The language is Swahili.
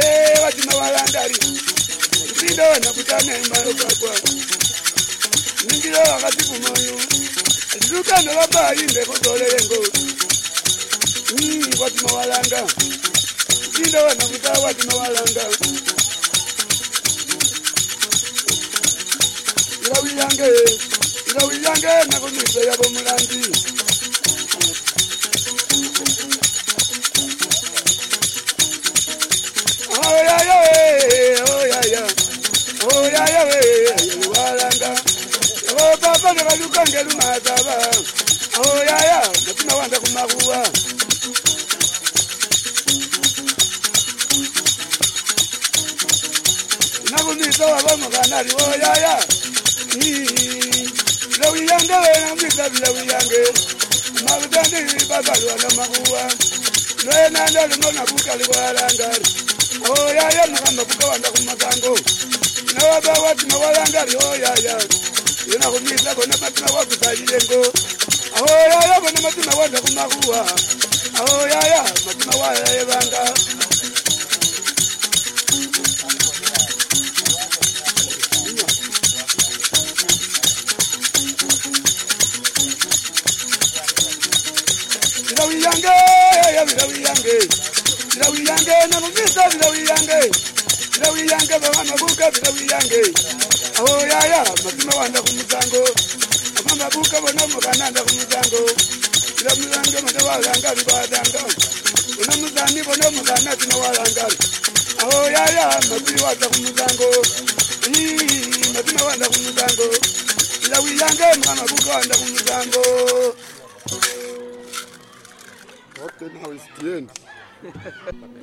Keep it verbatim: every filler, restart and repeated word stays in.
eh watima walangari ndindo nakutana imaro kwa ningiro wakati kumoyo ndiruka no baba inde kotole yengo ni watima walanga ndindo nakuta watima walanga irawiyange irawiyange nakunise yabo mulandi oh ya ya oh ya ya oh ya ya walanga oh baba ne baluka ngelu mazaba oh ya ya natima wanda kumakuwa nakunise wabo mukanali oh ya ya irawiyange wena mbisa irawiyange mabudani baba lwana makuwa Nena ndalo nona buka liwalangari oh ya ya mukamba buka wanda kumakango na waba wati na walangari oh ya ya yena kumisa kona matina wakusajilengo oh ya ya kona matina wanda kumakuwa oh ya ya matina wala yebanga Irawiyange ya irawiyange irawiyange na kumisa irawiyange irawiyange baba mabuka irawiyange aho ya ya matima wanda kumusango mama buka bona mukananda kumusango irawiyange mata walanga libadanga bona muzani bona mukana tina walanga aho ya ya matima wanda kumusango ni matima wanda kumusango irawiyange mama buka wanda kumusango. Okay, now it's the end.